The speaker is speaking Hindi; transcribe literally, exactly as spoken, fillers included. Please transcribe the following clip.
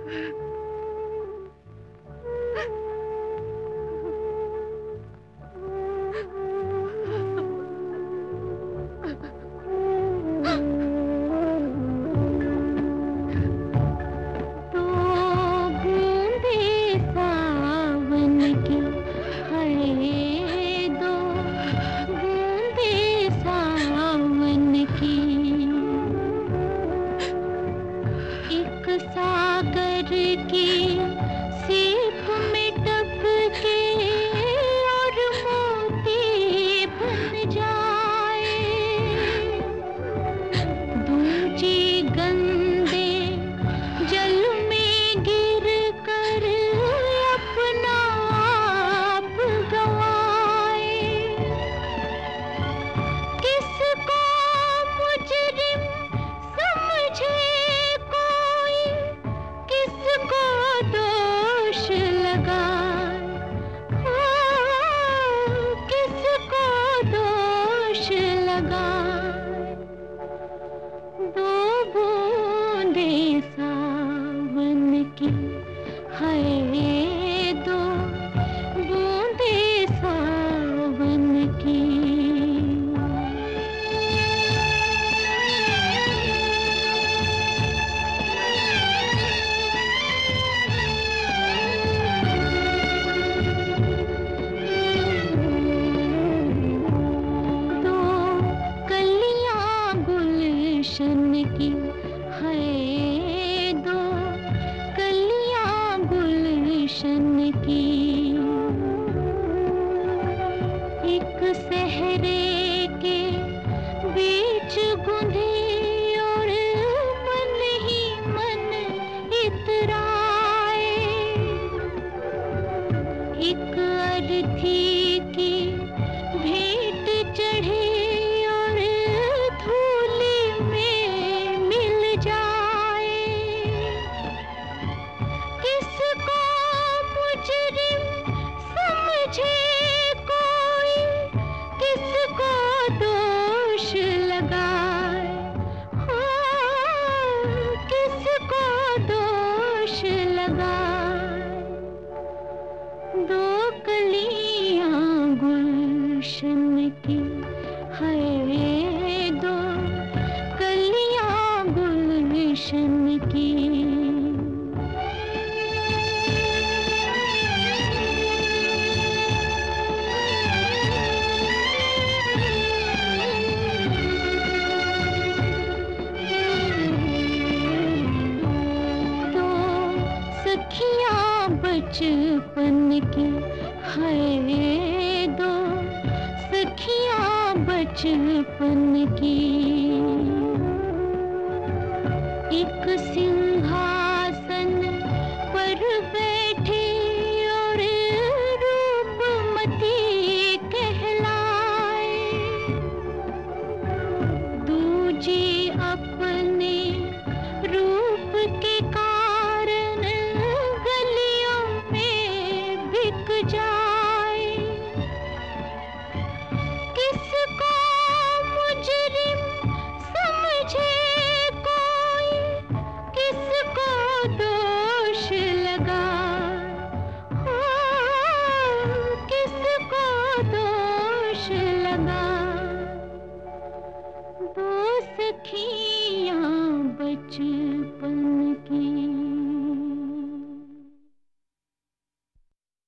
की है दो कलियां गुलशन की, एक सहरे के बीच गुंधी और मन ही मन इतराए, एक अर्थी की भेंट चढ़े और धूली में मिल जाए, किसको मुजरिम समझे कोई, किसको दोष लगाए, हो किसको दोष लगाए। दो कलियां गुलशन की है दो कलियां गुलशन की। दो सखियां बचपन की है दो सखियां बचपन की, एक सिंहासन पर बैठी और रूपमती कहलाए, दूजी अपने रूप के कारण गलियों में बिक जाए, किसको मुजरिम समझे कोई, किसको दो